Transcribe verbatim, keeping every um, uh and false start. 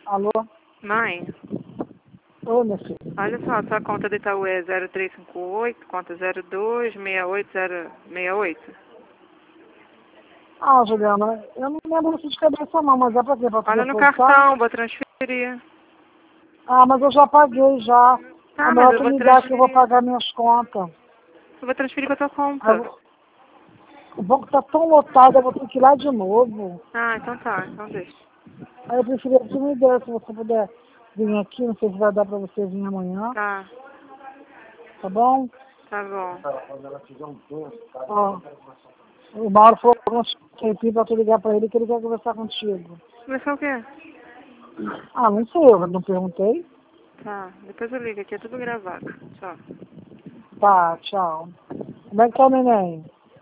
Alô? Mãe, Oi, minha filha. olha só, sua conta do Itaú é zero três cinco oito, conta zero dois seis oito zero seis oito. Ah, Juliana, eu não lembro isso de cabeça não, mas é pra quê? Pra tu Olha no depositar? cartão, vou transferir. Ah, mas eu já paguei já. Tá, É mas melhor eu tu vou me dar que eu vou transferir. pagar minhas contas. Eu vou transferir pra tua Aí conta. eu- O banco tá tão lotado, eu vou ter que ir lá de novo. Ah, então tá, então deixa. Aí eu preferia que tu me desse, se você puder vir aqui, não sei se vai dar pra você vir amanhã, Tá, tá bom? tá bom. Ó, o Mauro falou com um tempinho pra tu ligar pra ele que ele quer conversar contigo. Começou o quê? Ah, não sei, eu não perguntei. Tá, depois eu ligo, aqui é tudo gravado. Tchau. Tá, tchau. Como é que tá o neném?